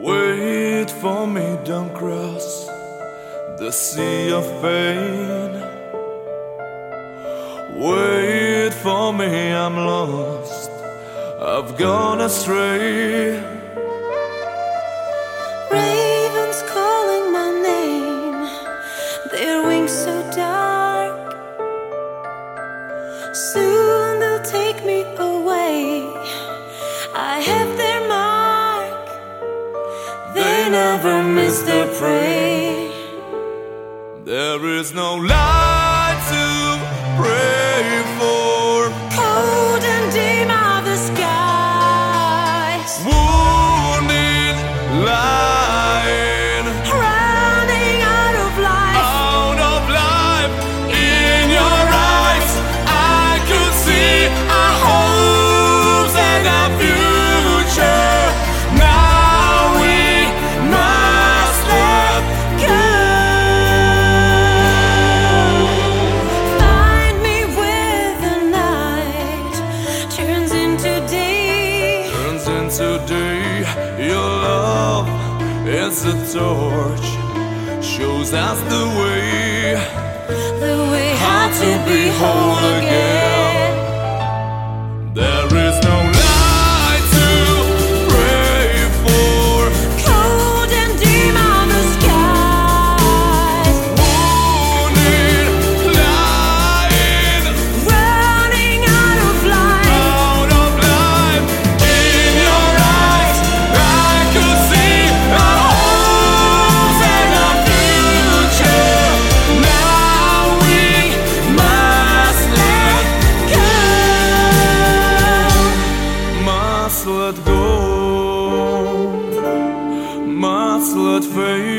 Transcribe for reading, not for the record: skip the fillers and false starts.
Wait for me, don't cross the sea of pain. Wait for me, I'm lost, I've gone astray. Ravens calling my name, their wings so dark. Soon they'll take me away, I have their mark. They never miss their prey. There is no light to pray for. Cold and dim are the skies. Wounded, lying, Running out of life. out of life. In your eyes, I could see our hopes and our future. Now we must let go. Find me where the night turns into day. Turns into day. Your love is a torch, shows us the way, The way how to be whole again. There is no light to pray for. Cold and dim are the skies. Wounded, lying, Running out of life. out of life. In your eyes, I could see our hopes and our future. Now we must let go. Must let go. Must let fade.